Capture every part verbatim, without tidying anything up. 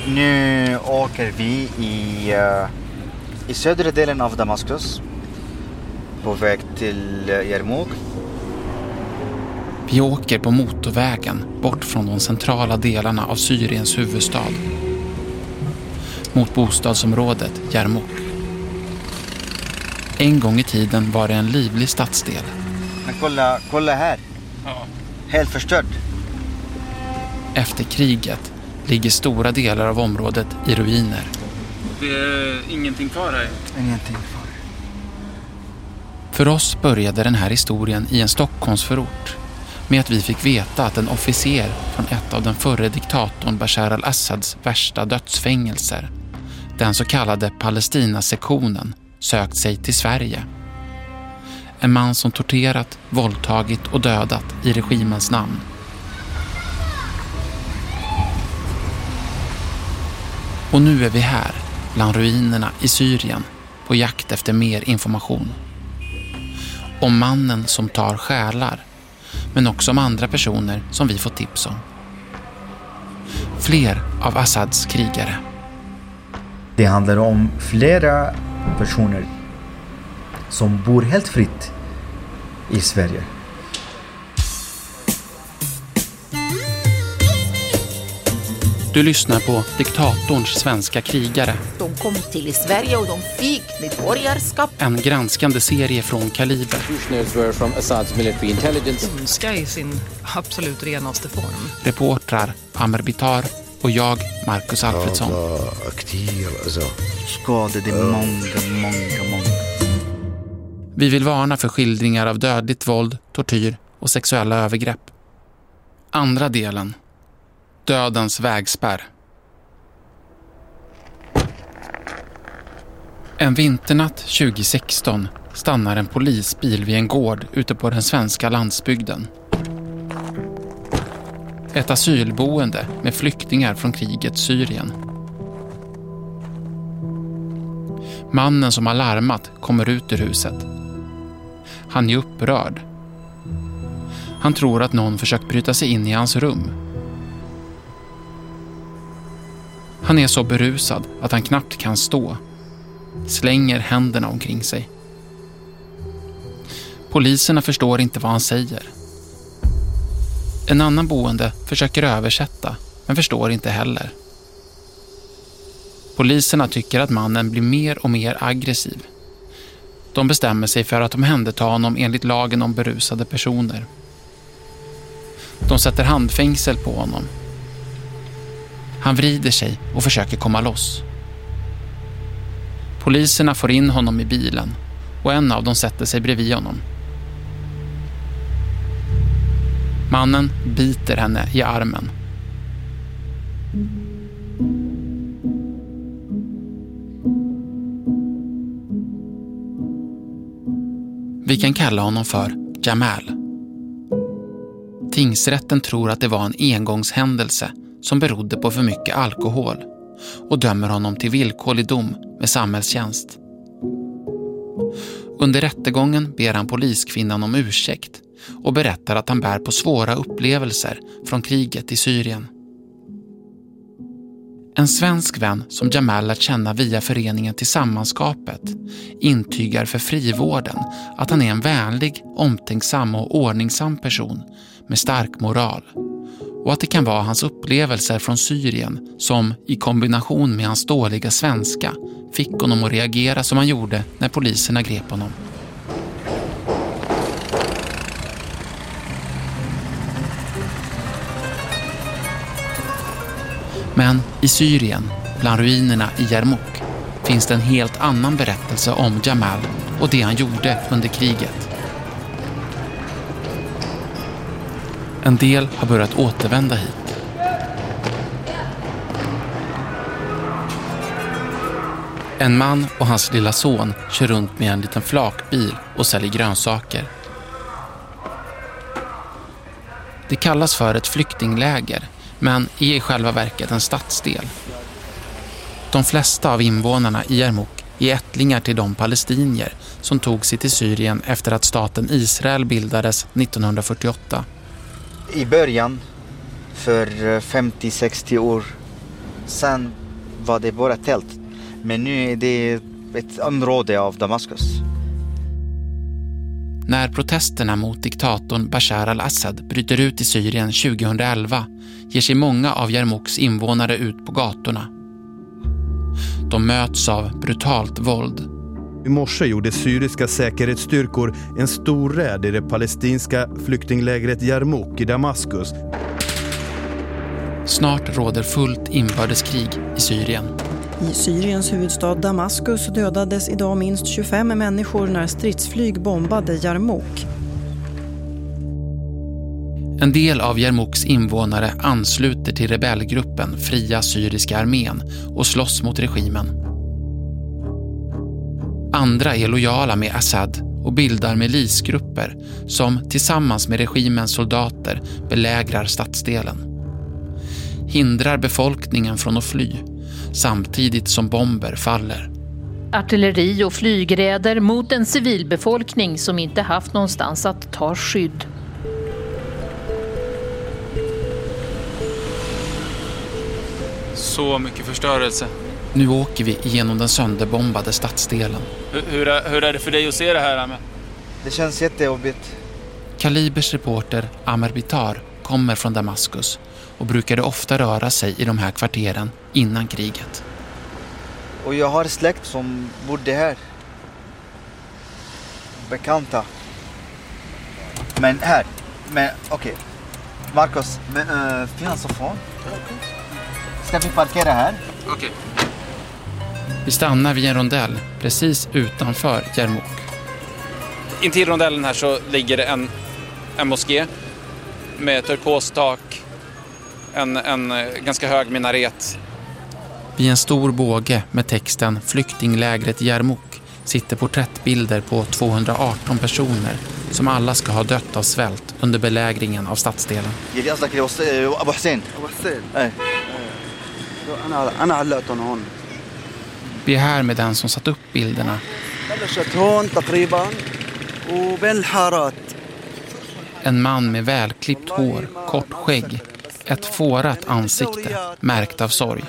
Nu åker vi i, uh, i södra delen av Damaskus på väg till uh, Yarmouk. Vi åker på motorvägen bort från de centrala delarna av Syriens huvudstad mot bostadsområdet Yarmouk. En gång i tiden var det en livlig stadsdel. Men kolla, kolla här. Ja. Helt förstörd. Efter kriget ligger stora delar av området i ruiner. Det är ingenting kvar här. Ingenting kvar. För oss började den här historien i en Stockholmsförort med att vi fick veta att en officer från ett av den förre diktatorn Bashar al-Assads värsta dödsfängelser, den så kallade Palestina-sektionen, sökt sig till Sverige. En man som torterat, våldtagit och dödat i regimens namn. Och nu är vi här, bland ruinerna i Syrien, på jakt efter mer information. Om mannen som tar själar, men också om andra personer som vi får tips om. Fler av Assads krigare. Det handlar om flera personer som bor helt fritt i Sverige. Du lyssnar på Diktatorns svenska krigare. De kom till Sverige och de fick medborgarskap. En granskande serie från Kaliber. From Assad's military intelligence. Ondska i sin absolut renaste form. Reportrar Amer Bitar och jag, Marcus Alfredsson. Skadade många, många, många. Vi vill varna för skildringar av dödligt våld, tortyr och sexuella övergrepp. Andra delen. Dödens vägspärr. En vinternatt tjugo sexton stannar en polisbil vid en gård ute på den svenska landsbygden. Ett asylboende med flyktingar från krigets Syrien. Mannen som har larmat kommer ut ur huset. Han är upprörd. Han tror att någon försökt bryta sig in i hans rum. Han är så berusad att han knappt kan stå. Slänger händerna omkring sig. Poliserna förstår inte vad han säger. En annan boende försöker översätta, men förstår inte heller. Poliserna tycker att mannen blir mer och mer aggressiv. De bestämmer sig för att omhänderta honom enligt lagen om berusade personer. De sätter handfängsel på honom. Han vrider sig och försöker komma loss. Poliserna får in honom i bilen och en av dem sätter sig bredvid honom. Mannen biter henne i armen. Vi kan kalla honom för Jamal. Tingsrätten tror att det var en engångshändelse som berodde på för mycket alkohol och dömer honom till villkorlig dom med samhällstjänst. Under rättegången ber han poliskvinnan om ursäkt och berättar att han bär på svåra upplevelser från kriget i Syrien. En svensk vän som Jamal lärt känna via föreningen Tillsammanskapet intygar för frivården att han är en vänlig, omtänksam och ordningsam person med stark moral. Och att det kan vara hans upplevelser från Syrien som, i kombination med hans dåliga svenska, fick honom att reagera som han gjorde när poliserna grep honom. Men i Syrien, bland ruinerna i Yarmouk, finns det en helt annan berättelse om Jamal och det han gjorde under kriget. En del har börjat återvända hit. En man och hans lilla son kör runt med en liten flakbil och säljer grönsaker. Det kallas för ett flyktingläger, men är i själva verket en stadsdel. De flesta av invånarna i Yarmouk är ättlingar till de palestinier som tog sig till Syrien efter att staten Israel bildades nittonhundrafyrtioåtta. I början, för femtio sextio år Sen var det bara tält. Men nu är det ett område av Damaskus. När protesterna mot diktatorn Bashar al-Assad bryter ut i Syrien tjugohundraelva ger sig många av Yarmouks invånare ut på gatorna. De möts av brutalt våld. I morse gjorde syriska säkerhetsstyrkor en stor räd i det palestinska flyktinglägret Yarmouk i Damaskus. Snart råder fullt inbördeskrig i Syrien. I Syriens huvudstad Damaskus dödades idag minst tjugofem människor när stridsflyg bombade Yarmouk. En del av Yarmouks invånare ansluter till rebellgruppen Fria Syriska armén och slåss mot regimen. Andra är lojala med Assad och bildar milisgrupper som tillsammans med regimens soldater belägrar stadsdelen. Hindrar befolkningen från att fly samtidigt som bomber faller. Artilleri och flygräder mot en civilbefolkning som inte haft någonstans att ta skydd. Så mycket förstörelse. Nu åker vi igenom den sönderbombade stadsdelen. Hur, hur, är, hur är det för dig att se det här, Amer? Det känns jättejobbigt. Kalibers reporter Amer Bitar kommer från Damaskus och brukade ofta röra sig i de här kvarteren innan kriget. Och jag har släkt som bodde här. Bekanta. Men här. Men okej. Okay. Marcus, uh, finns det fond? Ska vi parkera här? Okej. Okay. Vi stannar vid en rondell precis utanför Yarmouk. Intill rondellen här så ligger det en, en moské med turkostak, en, en ganska hög minaret. Vid en stor båge med texten Flyktinglägret Yarmouk sitter porträttbilder på tvåhundraarton personer som alla ska ha dött av svält under belägringen av stadsdelen. Abu Hussein. Vi är här med den som satt upp bilderna. En man med välklippt hår, kort skägg, ett fårat ansikte, märkt av sorg.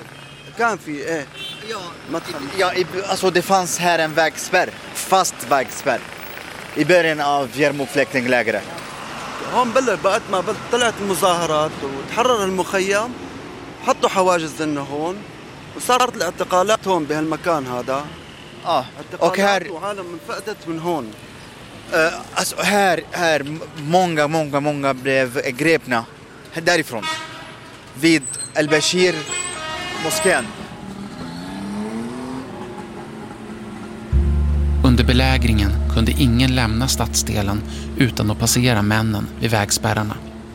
Ja, alltså det fanns här en vägspärr, fast vägspärr i början av Yarmouk flyktinglägret. هون بلش بعد ما طلعت المظاهرات وتحرر المخيم حطوا حواجز لنا هون وصارت الاعتقالات هون بهالمكان هذا. اه och här وعالم انفقدت من هون. Uh, alltså här, här många, många, många blev grepna därifrån vid Al-Bashir moskén. Under belägringen kunde ingen lämna stadsdelen utan att passera männen vid vägspärrarna.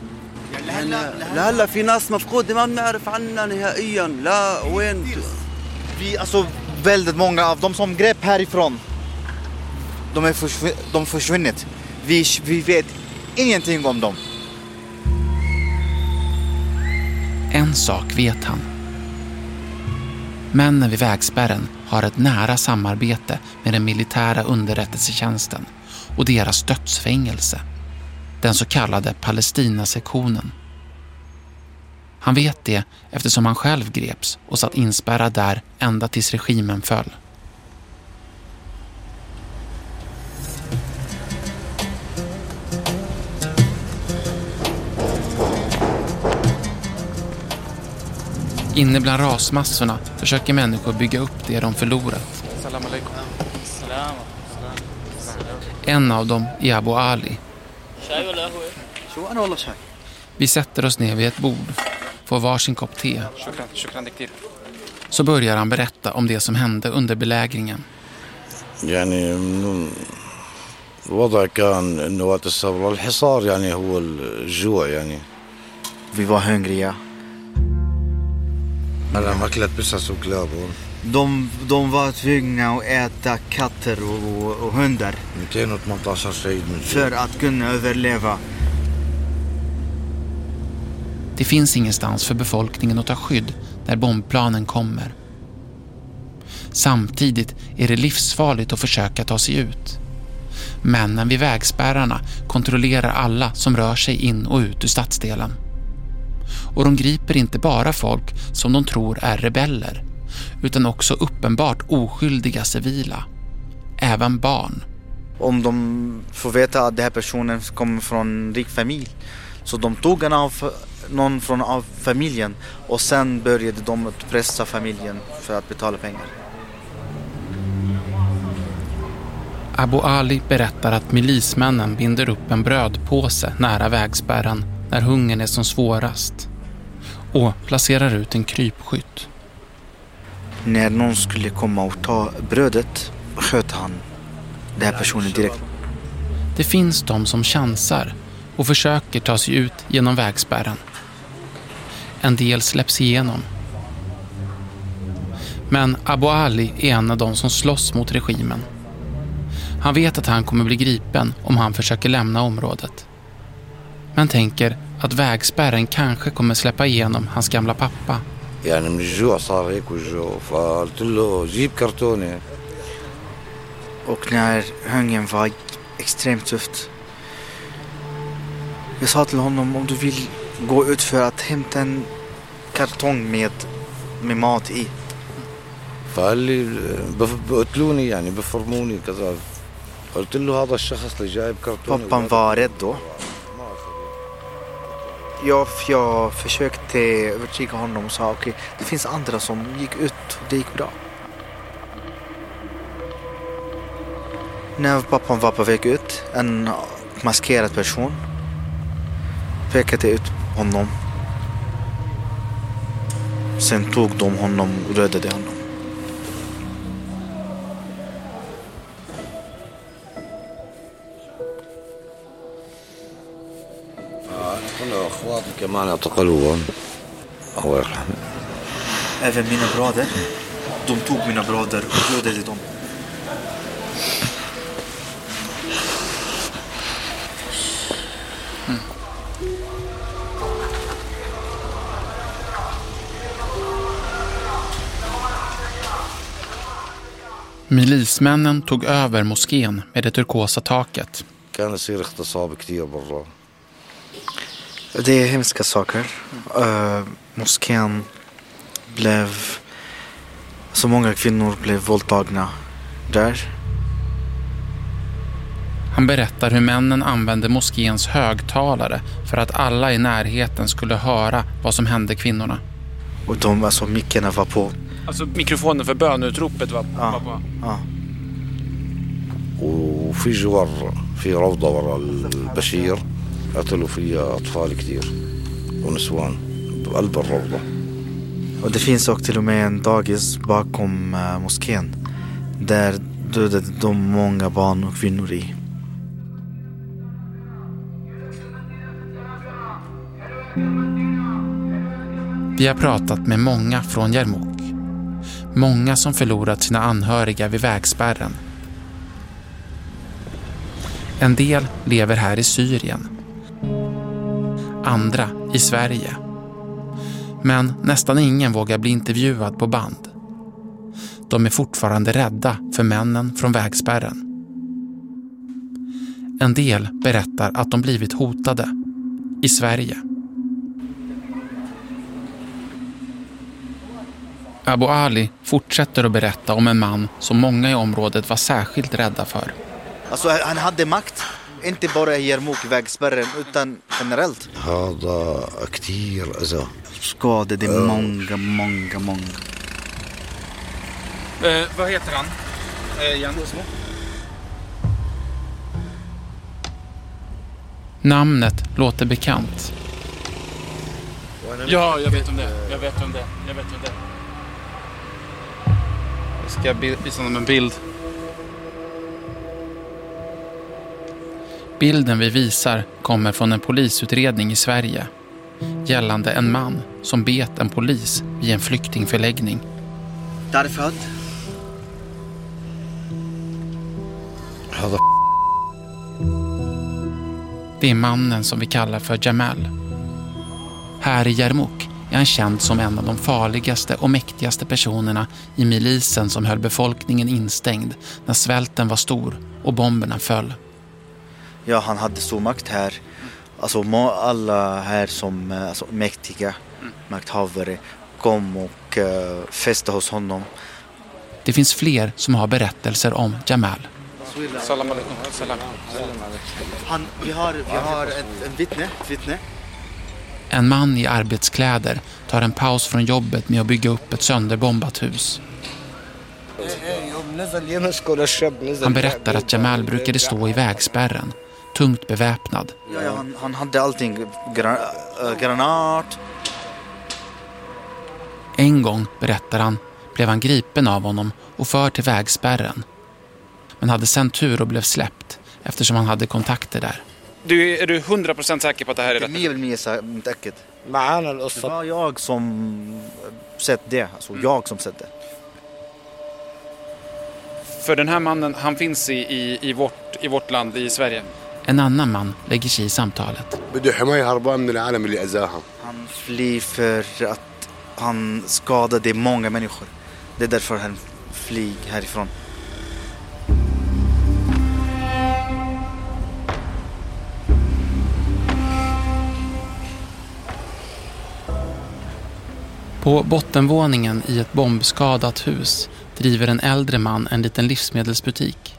لا في ناس مفقودة ما بنعرف عنها نهائيا لا وين. Vi, alltså väldigt många av dem som grep härifrån, de är försv- de försvunnit. Vi, vi vet ingenting om dem. En sak vet han. Männen vid vägspärren har ett nära samarbete med den militära underrättelsetjänsten och deras dödsfängelse, den så kallade Palestina-sektionen. Han vet det eftersom han själv greps och satt inspärrad där ända tills regimen föll. Inne bland rasmassorna försöker människor bygga upp det de förlorat. En av dem är Abu Ali. Vi sätter oss ner vid ett bord, får varsin kopp te. Så börjar han berätta om det som hände under belägringen. يعني الوضع كان انه وقت الثوره الحصار يعني هو الجوع يعني. Vi var hungriga. De, de var tvungna att äta katter och, och, och hundar för att kunna överleva. Det finns ingenstans för befolkningen att ta skydd när bombplanen kommer. Samtidigt är det livsfarligt att försöka ta sig ut. Männen vid vägspärrarna kontrollerar alla som rör sig in och ut ur stadsdelen. Och de griper inte bara folk som de tror är rebeller, utan också uppenbart oskyldiga civila. Även barn. Om de får veta att den här personen kommer från en rik familj, så de tog en av, någon från av familjen och sen började de att pressa familjen för att betala pengar. Abu Ali berättar att milismännen binder upp en brödpåse nära vägspärren när hungern är som svårast och placerar ut en krypskytt. När någon skulle komma och ta brödet sköt han den här personen direkt. Det finns de som chansar och försöker ta sig ut genom vägspärren. En del släpps igenom. Men Abu Ali är en av de som slåss mot regimen. Han vet att han kommer bli gripen om han försöker lämna området. Men tänker att vägspärren kanske kommer släppa igenom hans gamla pappa. يعني من الجوع صار هيك والجوع فقلت له جيب كرتونة. Och när hungern var extremt tufft, jag sa till honom, om du vill gå ut för att hämta en kartong med, med mat i. فقال لي بقتلوني يعني بفرموني كذا. قلت له هذا الشخص اللي جايب كرتونة. Pappan var rädd då. Jag, jag försökte övertyga honom och sa okej, okay, det finns andra som gick ut och det gick bra. När pappan var på väg ut, en maskerad person pekade ut honom. Sen tog de honom och dödade honom. Även mina bröder, de tog mina bröder och dödade dem. Mm. Milismännen tog över moskén med det turkosa taket. كان يصير اغتصاب كتير برا. Det är hemska saker. Uh, moskén blev... Så många kvinnor blev våldtagna där. Han berättar hur männen använde moskéns högtalare för att alla i närheten skulle höra vad som hände kvinnorna. Och de, alltså mickarna var på. Alltså mikrofonen för bönutropet var, ja, var på. Ja. وفي جوار في روضة ورا البشير قتلوا فيها أطفال كتير ونسوان بقلب الروضة. Och det finns också till och med en dagis bakom uh, moskén där dödade de många barn och kvinnor i. Vi har pratat med många från Yarmouk. Många som förlorat sina anhöriga vid vägspärren. En del lever här i Syrien. Andra i Sverige. Men nästan ingen vågar bli intervjuad på band. De är fortfarande rädda för männen från vägspärren. En del berättar att de blivit hotade i Sverige. Abu Ali fortsätter att berätta om en man som många i området var särskilt rädda för. Alltså han hade makt, inte bara i Yarmouk vägspärren utan generellt. هذا كتير أذى. Skadade många, många, många. Eh, vad heter han? Eh, igen. Namnet låter bekant. Ja, jag vet om det. Jag vet om det. Jag vet om det. Jag ska visa honom en bild. Bilden vi visar kommer från en polisutredning i Sverige gällande en man som bet en polis i en flyktingförläggning. Därför Det är mannen som vi kallar för Jamal. Här i Yarmouk är han känd som en av de farligaste och mäktigaste personerna i milisen som höll befolkningen instängd när svälten var stor och bomberna föll. Ja, han hade stor makt här. alltså alla här som alltså, mäktiga mm. makthavare kom och uh, festade hos honom. Det finns fler som har berättelser om Jamal. Salam alaikum. Salam. Han, vi har, vi har ett, ett vittne, ett vittne. En man i arbetskläder tar en paus från jobbet med att bygga upp ett sönderbombat hus. Han berättar att Jamal brukade stå i vägspärren, tungt beväpnad. Ja, ja, han, han hade allting, gran, äh, granat. En gång, berättar han, blev han gripen av honom och för till vägspärren. Men hade sen tur och blev släppt eftersom han hade kontakter där. Du, är du hundra procent säker på att det här är rätt? Det var jag som sett det. Alltså mm. jag som sett det. För den här mannen, han finns i, i, i, vårt, i vårt land, i Sverige. En annan man lägger sig i samtalet. Han flyr för att han skadade många människor. Det är därför han flyr härifrån. På bottenvåningen i ett bombskadat hus driver en äldre man en liten livsmedelsbutik.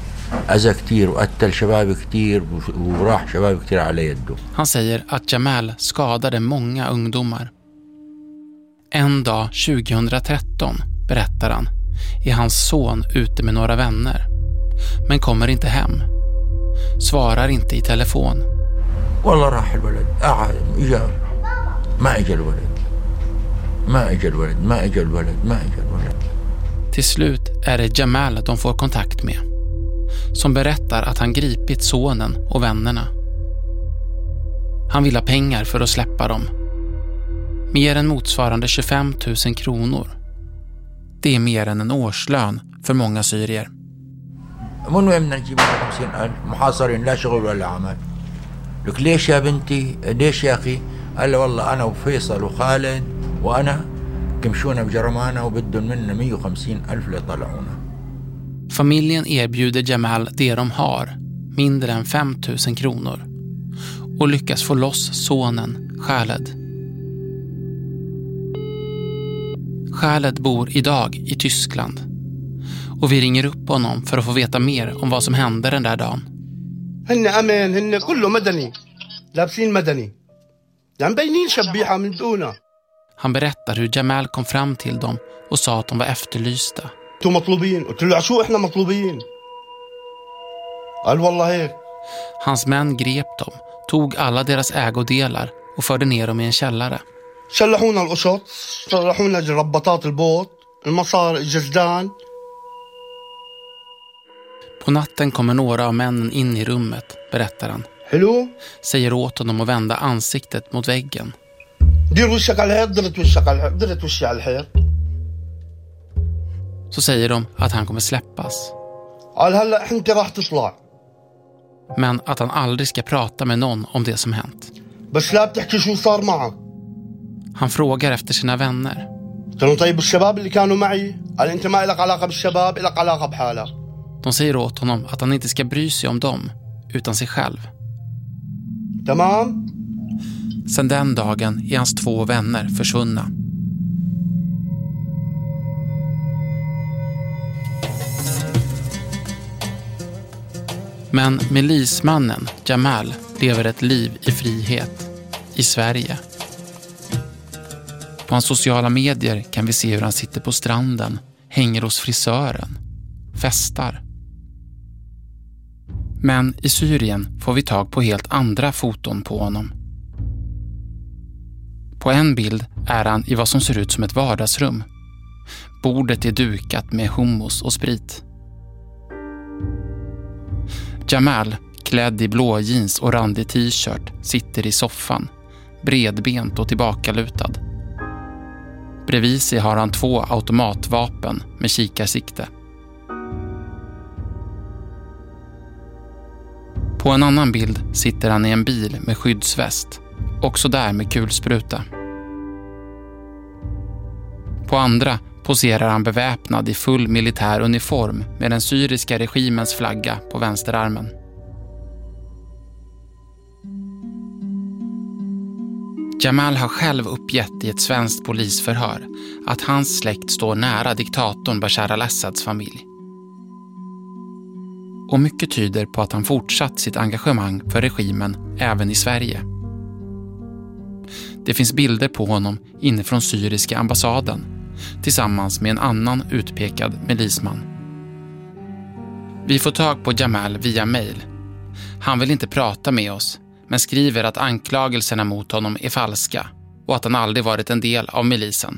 Han säger att Jamal skadade många ungdomar. En dag tjugohundratretton, berättar han, är hans son ute med några vänner. Men kommer inte hem. Svarar inte i telefon. Till slut är det Jamal de får kontakt med, som berättar att han gripit sonen och vännerna. Han vill ha pengar för att släppa dem. Mer än motsvarande tjugofem tusen kronor. Det är mer än en årslön för många syrier. Familjen erbjuder Jamal det de har, mindre än fem tusen kronor, och lyckas få loss sonen Khaled. Khaled bor idag i Tyskland och vi ringer upp honom för att få veta mer om vad som hände den där dagen. Han berättar hur Jamal kom fram till dem och sa att de var efterlysta. Hans män grep dem, tog alla deras ägodelar och förde ner dem i en källare. På natten kommer några av männen in i rummet, berättar han. Hello? Säger åt honom att vända ansiktet mot väggen. Så säger de att han kommer släppas. Men att han aldrig ska prata med någon om det som hänt. Han frågar efter sina vänner. De säger åt honom att han inte ska bry sig om dem, utan sig själv. Tamam. Sen den dagen är hans två vänner försvunna. Men milismannen Jamal lever ett liv i frihet i Sverige. På hans sociala medier kan vi se hur han sitter på stranden, hänger hos frisören, festar. Men i Syrien får vi tag på helt andra foton på honom. På en bild är han i vad som ser ut som ett vardagsrum. Bordet är dukat med hummus och sprit. Jamal, klädd i blå jeans och randig t-shirt, sitter i soffan, bredbent och tillbakalutad. Bredvid sig har han två automatvapen med kikarsikte. På en annan bild sitter han i en bil med skyddsväst, också där med kulspruta. På andra poserar han beväpnad i full militär uniform med den syriska regimens flagga på vänsterarmen. Jamal har själv uppgett i ett svenskt polisförhör att hans släkt står nära diktatorn Bashar al-Assads familj. Och mycket tyder på att han fortsatt sitt engagemang för regimen även i Sverige. Det finns bilder på honom inifrån syriska ambassaden tillsammans med en annan utpekad milisman. Vi får tag på Jamal via mejl. Han vill inte prata med oss, men skriver att anklagelserna mot honom är falska och att han aldrig varit en del av milisen.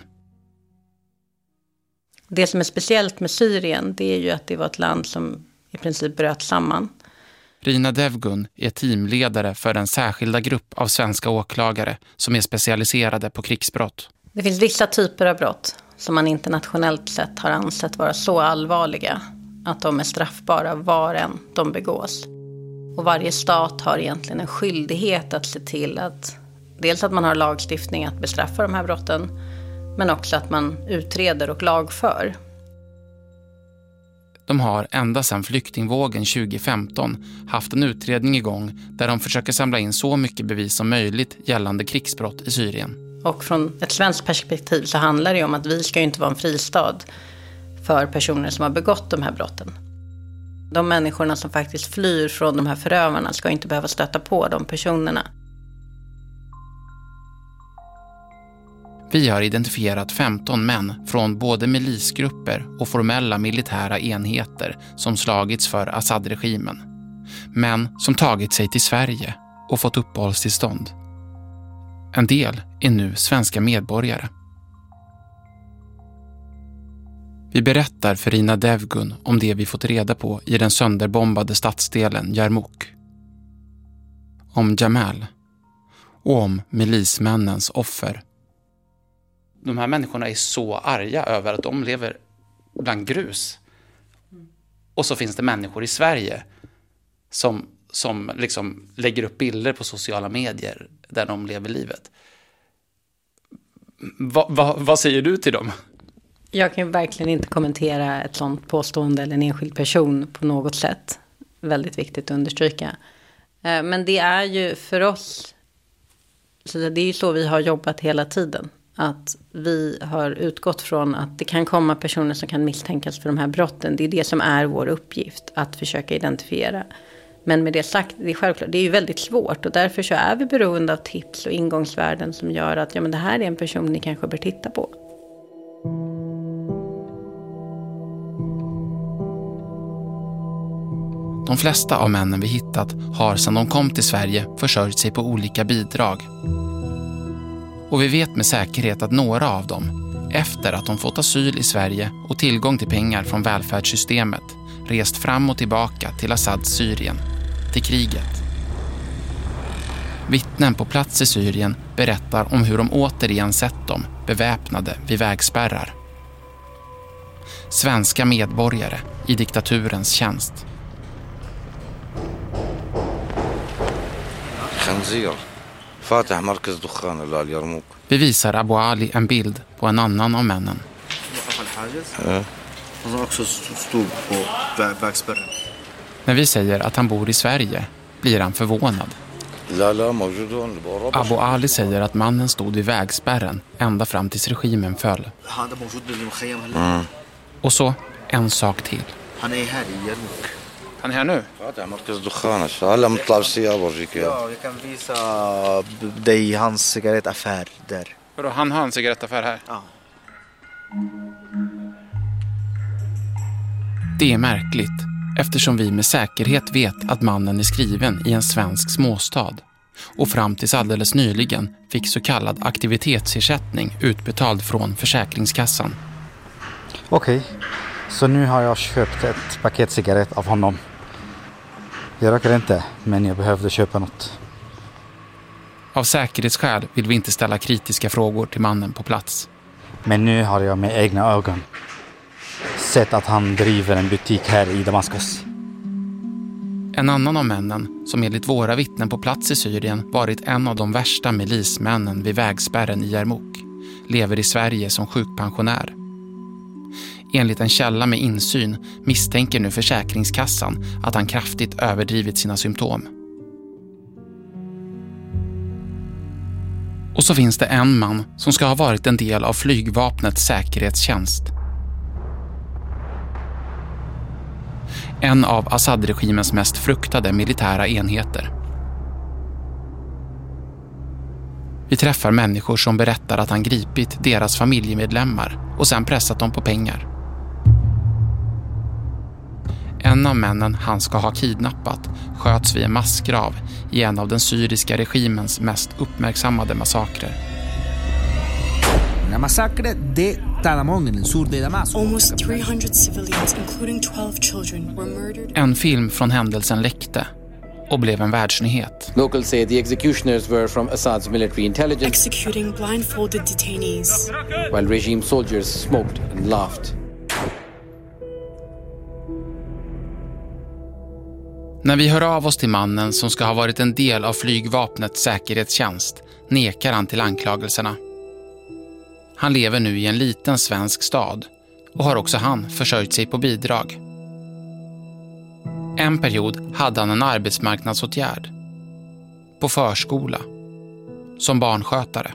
Det som är speciellt med Syrien, det är ju att det var ett land som i princip bröt samman. Rina Devgun är teamledare för en särskilda grupp av svenska åklagare som är specialiserade på krigsbrott. Det finns vissa typer av brott som man internationellt sett har ansett vara så allvarliga att de är straffbara var än de begås. Och varje stat har egentligen en skyldighet att se till att dels att man har lagstiftning att bestraffa de här brotten, men också att man utreder och lagför. De har ända sedan flyktingvågen tjugo femton haft en utredning igång där de försöker samla in så mycket bevis som möjligt gällande krigsbrott i Syrien. Och från ett svenskt perspektiv så handlar det om att vi ska ju inte vara en fristad för personer som har begått de här brotten. De människorna som faktiskt flyr från de här förövarna ska inte behöva stöta på de personerna. Vi har identifierat femton män från både milisgrupper och formella militära enheter som slagits för Assad-regimen. Män som tagit sig till Sverige och fått uppehållstillstånd. En del är nu svenska medborgare. Vi berättar för Rina Devgun om det vi fått reda på i den sönderbombade stadsdelen Yarmouk. Om Jamal och om milismännens offer. De här människorna är så arga över att de lever bland grus. Och så finns det människor i Sverige som, som liksom lägger upp bilder på sociala medier där de lever livet. Va, va, vad säger du till dem? Jag kan verkligen inte kommentera ett sånt påstående eller en enskild person på något sätt. Väldigt viktigt att understryka. Men det är ju för oss, så det är ju så vi har jobbat hela tiden. Att vi har utgått från att det kan komma personer som kan misstänkas för de här brotten. Det är det som är vår uppgift, att försöka identifiera. Men med det sagt, det är självklart, det är ju väldigt svårt. Och därför så är vi beroende av tips och ingångsvärden som gör att ja, men det här är en person ni kanske bör titta på. De flesta av männen vi hittat har sedan de kom till Sverige försörjt sig på olika bidrag. Och vi vet med säkerhet att några av dem, efter att de fått asyl i Sverige och tillgång till pengar från välfärdssystemet, rest fram och tillbaka till Assads Syrien, till kriget. Vittnen på plats i Syrien berättar om hur de återigen sett dem beväpnade vid vägspärrar. Svenska medborgare i diktaturens tjänst. Vi visar Abu Ali en bild på en annan av männen. När vi säger att han bor i Sverige blir han förvånad. Abu Ali säger att mannen stod vid vägspärren ända fram tills regimen föll. Mm. Och så en sak till. Han är här i Yarmouk. Han är här nu? Ja, jag kan visa dig hans cigarettaffär där. Vadå, han har en cigarettaffär här? Ja. Det är märkligt, eftersom vi med säkerhet vet att mannen är skriven i en svensk småstad och fram tills alldeles nyligen fick så kallad aktivitetsersättning utbetald från Försäkringskassan. Okej, okay. Så nu har jag köpt ett paket cigarett av honom. Jag röker inte, men jag behövde köpa något. Av säkerhetsskäl vill vi inte ställa kritiska frågor till mannen på plats. Men nu har jag med egna ögon sett att han driver en butik här i Damaskus. En annan av männen, som enligt våra vittnen på plats i Syrien varit en av de värsta milismännen vid vägspärren i Yarmouk, lever i Sverige som sjukpensionär. Enligt en källa med insyn misstänker nu Försäkringskassan att han kraftigt överdrivit sina symptom. Och så finns det en man som ska ha varit en del av flygvapnets säkerhetstjänst. En av Assad-regimens mest fruktade militära enheter. Vi träffar människor som berättar att han gripit deras familjemedlemmar och sen pressat dem på pengar. En av männen han ska ha kidnappat sköts vid en massgrav i en av den syriska regimens mest uppmärksammade massakrer. La masacre de Talamón en el sur de Damasco. Almost three hundred civilians, including twelve children, were murdered. En film från händelsen läckte och blev en världsnyhet. Locals say the executioners were from Assad's military intelligence, executing blindfolded detainees, while regime soldiers smoked and laughed. När vi hör av oss till mannen som ska ha varit en del av flygvapnets säkerhetstjänst nekar han till anklagelserna. Han lever nu i en liten svensk stad och har också han försörjt sig på bidrag. En period hade han en arbetsmarknadsåtgärd på förskola som barnskötare.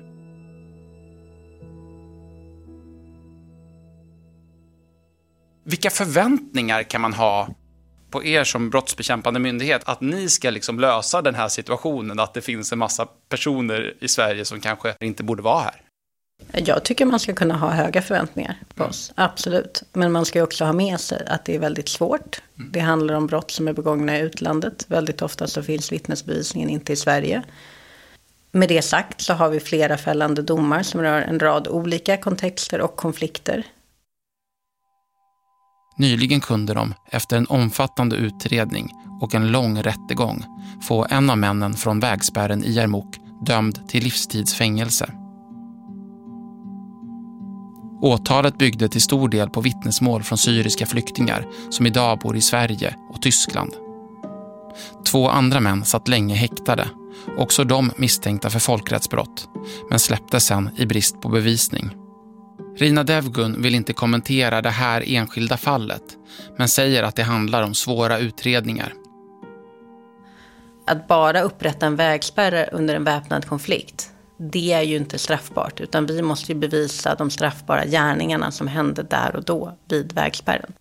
Vilka förväntningar kan man ha på er som brottsbekämpande myndighet att ni ska liksom lösa den här situationen, att det finns en massa personer i Sverige som kanske inte borde vara här? Jag tycker man ska kunna ha höga förväntningar på oss, absolut. Men man ska ju också ha med sig att det är väldigt svårt. Det handlar om brott som är begångna i utlandet. Väldigt ofta så finns vittnesbevisningen inte i Sverige. Med det sagt så har vi flera fällande domar som rör en rad olika kontexter och konflikter. Nyligen kunde de, efter en omfattande utredning och en lång rättegång, få en av männen från vägspärren i Yarmouk dömd till livstidsfängelse. Åtalet byggde till stor del på vittnesmål från syriska flyktingar som idag bor i Sverige och Tyskland. Två andra män satt länge häktade, också de misstänkta för folkrättsbrott, men släpptes sen i brist på bevisning. Rina Devgun vill inte kommentera det här enskilda fallet, men säger att det handlar om svåra utredningar. Att bara upprätta en vägspärre under en väpnad konflikt, det är ju inte straffbart, utan vi måste ju bevisa de straffbara gärningarna som hände där och då vid vägspärren.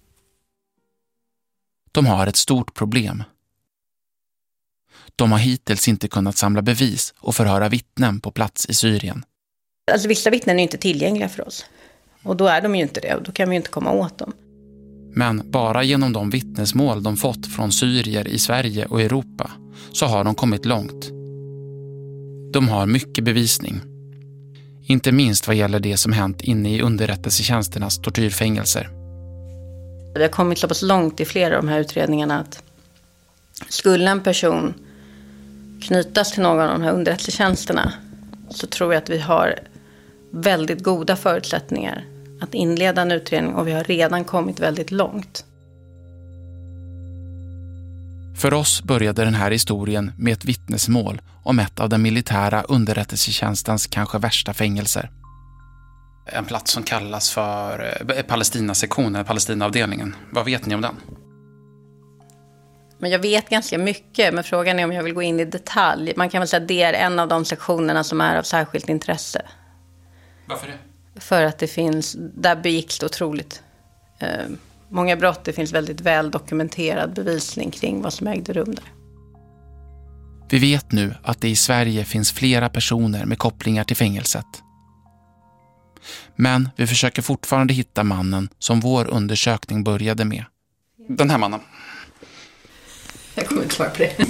De har ett stort problem. De har hittills inte kunnat samla bevis och förhöra vittnen på plats i Syrien. Alltså vissa vittnen är ju inte tillgängliga för oss. Och då är de ju inte det, och då kan vi ju inte komma åt dem. Men bara genom de vittnesmål de fått från syrier i Sverige och Europa så har de kommit långt. De har mycket bevisning. Inte minst vad gäller det som hänt inne i underrättelsetjänsternas tortyrfängelser. Vi har kommit så pass långt i flera av de här utredningarna att skulle en person knytas till någon av de här underrättelsetjänsterna så tror jag att vi har väldigt goda förutsättningar att inleda en utredning, och vi har redan kommit väldigt långt. För oss började den här historien med ett vittnesmål om ett av den militära underrättelsetjänstens kanske värsta fängelser. En plats som kallas för Palestina-sektionen, Palestina-avdelningen. Vad vet ni om den? Men jag vet ganska mycket, men frågan är om jag vill gå in i detalj. Man kan väl säga att det är en av de sektionerna som är av särskilt intresse. Varför det? För att det finns, där begicks det otroligt eh, många brott. Det finns väldigt väl dokumenterad bevisning kring vad som ägde rum där. Vi vet nu att det i Sverige finns flera personer med kopplingar till fängelset. Men vi försöker fortfarande hitta mannen som vår undersökning började med. Den här mannen. Jag kommer inte svara på det.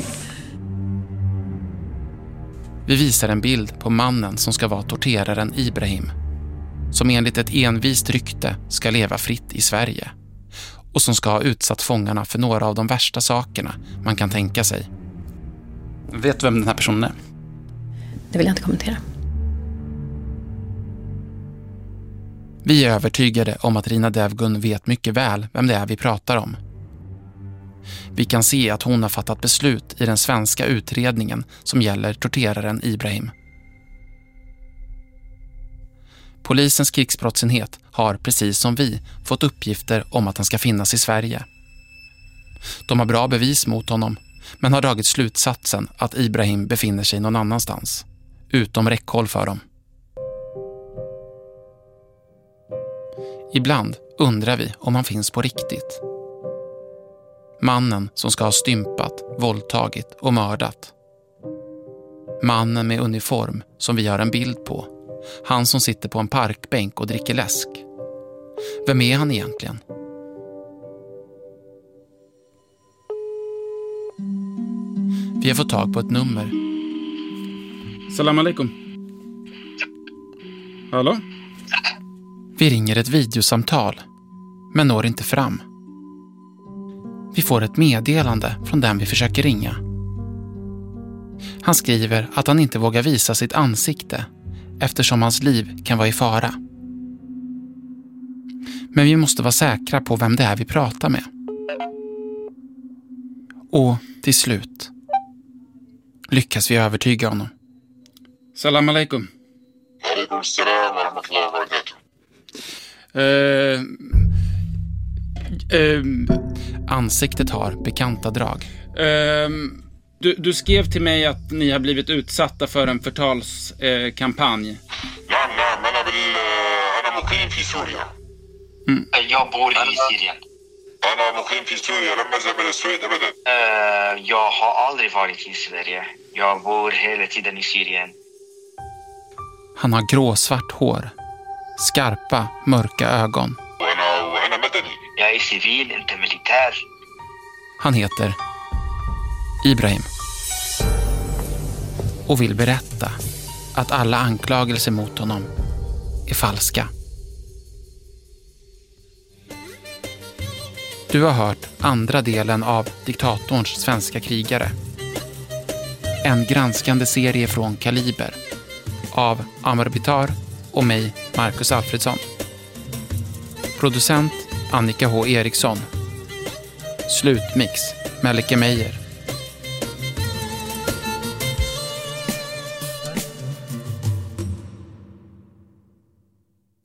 Vi visar en bild på mannen som ska vara torteraren Ibrahim, som enligt ett envist rykte ska leva fritt i Sverige och som ska ha utsatt fångarna för några av de värsta sakerna man kan tänka sig. Vet du vem den här personen är? Det vill jag inte kommentera. Vi är övertygade om att Rina Devgun vet mycket väl vem det är vi pratar om. Vi kan se att hon har fattat beslut i den svenska utredningen som gäller torteraren Ibrahim. Polisens krigsbrottsenhet har, precis som vi, fått uppgifter om att han ska finnas i Sverige. De har bra bevis mot honom, men har dragit slutsatsen att Ibrahim befinner sig någon annanstans, utom räckhåll för dem. Ibland undrar vi om han finns på riktigt. Mannen som ska ha stympat, våldtagit och mördat. Mannen med uniform som vi har en bild på. Han som sitter på en parkbänk och dricker läsk. Vem är han egentligen? Vi har fått tag på ett nummer. Salam alaikum. Hallå? Vi ringer ett videosamtal, men når inte fram. Vi får ett meddelande från den vi försöker ringa. Han skriver att han inte vågar visa sitt ansikte eftersom hans liv kan vara i fara. Men vi måste vara säkra på vem det är vi pratar med. Och till slut lyckas vi övertyga honom. Salam alaikum. Alaikum salam wa rahmatullahi wa barakatuh. Uh, uh, Ansiktet har bekanta drag. Uh, du, du skrev till mig att ni har blivit utsatta för en förtalskampanj. Uh, نعم نعم أنا بال أنا مقيم في سوريا. Jag bor i Syrien. أنا مقيم في سوريا لم أذهب إلى السويد أبدا. Jag har aldrig varit i Sverige. Jag bor hela tiden i Syrien. Han har gråsvart hår, skarpa, mörka ögon. Jag är civil, inte militär. Han heter Ibrahim och vill berätta att alla anklagelser mot honom är falska. Du har hört andra delen av Diktatorns svenska krigare. En granskande serie från Kaliber av Amar Bitar och mig, Marcus Alfredsson. Producent Annika H. Eriksson. Slutmix Melike Meijer.